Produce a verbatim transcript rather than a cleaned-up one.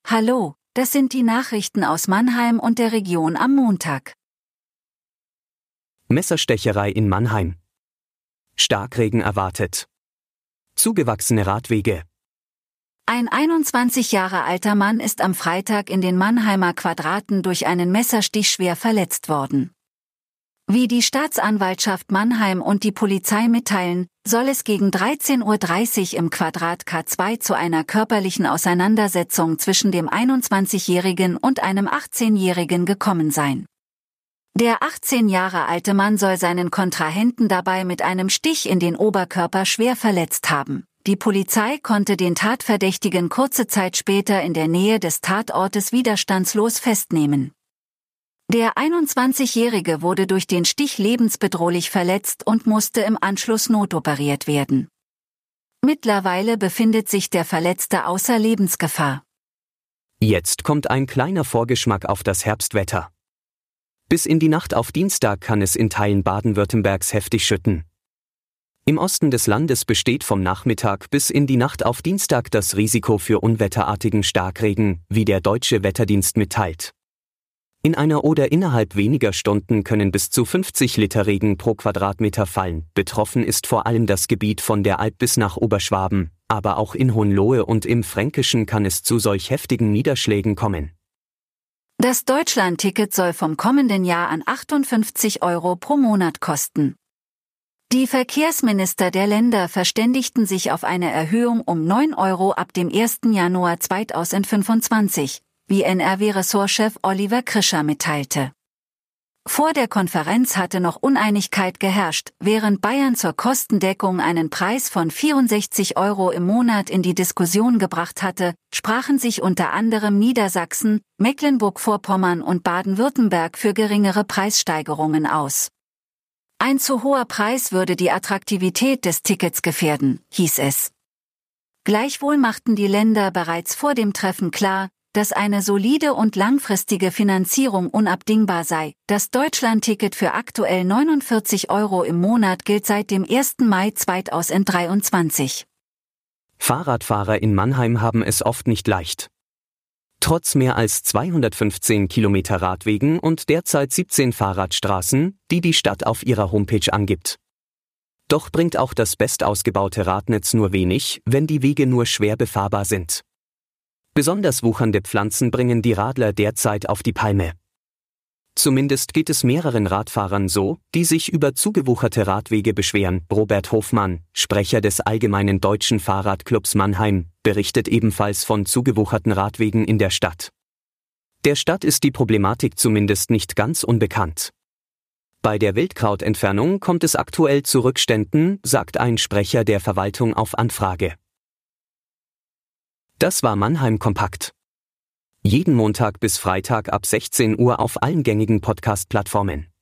Hallo, das sind die Nachrichten aus Mannheim und der Region am Montag. Messerstecherei in Mannheim. Starkregen erwartet. Zugewachsene Radwege. Ein einundzwanzig Jahre alter Mann ist am Freitag in den Mannheimer Quadraten durch einen Messerstich schwer verletzt worden. Wie die Staatsanwaltschaft Mannheim und die Polizei mitteilen, soll es gegen dreizehn Uhr dreißig im Quadrat K zwei zu einer körperlichen Auseinandersetzung zwischen dem einundzwanzigjährigen und einem achtzehnjährigen gekommen sein. Der achtzehn Jahre alte Mann soll seinen Kontrahenten dabei mit einem Stich in den Oberkörper schwer verletzt haben. Die Polizei konnte den Tatverdächtigen kurze Zeit später in der Nähe des Tatortes widerstandslos festnehmen. Der einundzwanzigjährige wurde durch den Stich lebensbedrohlich verletzt und musste im Anschluss notoperiert werden. Mittlerweile befindet sich der Verletzte außer Lebensgefahr. Jetzt kommt ein kleiner Vorgeschmack auf das Herbstwetter. Bis in die Nacht auf Dienstag kann es in Teilen Baden-Württembergs heftig schütten. Im Osten des Landes besteht vom Nachmittag bis in die Nacht auf Dienstag das Risiko für unwetterartigen Starkregen, wie der Deutsche Wetterdienst mitteilt. In einer oder innerhalb weniger Stunden können bis zu fünfzig Liter Regen pro Quadratmeter fallen. Betroffen ist vor allem das Gebiet von der Alb bis nach Oberschwaben, aber auch in Hohenlohe und im Fränkischen kann es zu solch heftigen Niederschlägen kommen. Das Deutschland-Ticket soll vom kommenden Jahr an achtundfünfzig Euro pro Monat kosten. Die Verkehrsminister der Länder verständigten sich auf eine Erhöhung um neun Euro ab dem ersten Januar zweitausendfünfundzwanzig, wie N R W-Ressortchef Oliver Krischer mitteilte. Vor der Konferenz hatte noch Uneinigkeit geherrscht, während Bayern zur Kostendeckung einen Preis von vierundsechzig Euro im Monat in die Diskussion gebracht hatte, sprachen sich unter anderem Niedersachsen, Mecklenburg-Vorpommern und Baden-Württemberg für geringere Preissteigerungen aus. Ein zu hoher Preis würde die Attraktivität des Tickets gefährden, hieß es. Gleichwohl machten die Länder bereits vor dem Treffen klar, dass eine solide und langfristige Finanzierung unabdingbar sei. Das Deutschland-Ticket für aktuell neunundvierzig Euro im Monat gilt seit dem ersten Mai zweitausenddreiundzwanzig. Fahrradfahrer in Mannheim haben es oft nicht leicht. Trotz mehr als zweihundertfünfzehn Kilometer Radwegen und derzeit siebzehn Fahrradstraßen, die die Stadt auf ihrer Homepage angibt. Doch bringt auch das bestausgebaute Radnetz nur wenig, wenn die Wege nur schwer befahrbar sind. Besonders wuchernde Pflanzen bringen die Radler derzeit auf die Palme. Zumindest geht es mehreren Radfahrern so, die sich über zugewucherte Radwege beschweren. Robert Hofmann, Sprecher des Allgemeinen Deutschen Fahrradclubs Mannheim, berichtet ebenfalls von zugewucherten Radwegen in der Stadt. Der Stadt ist die Problematik zumindest nicht ganz unbekannt. Bei der Wildkrautentfernung kommt es aktuell zu Rückständen, sagt ein Sprecher der Verwaltung auf Anfrage. Das war Mannheim Kompakt. Jeden Montag bis Freitag ab sechzehn Uhr auf allen gängigen Podcast-Plattformen.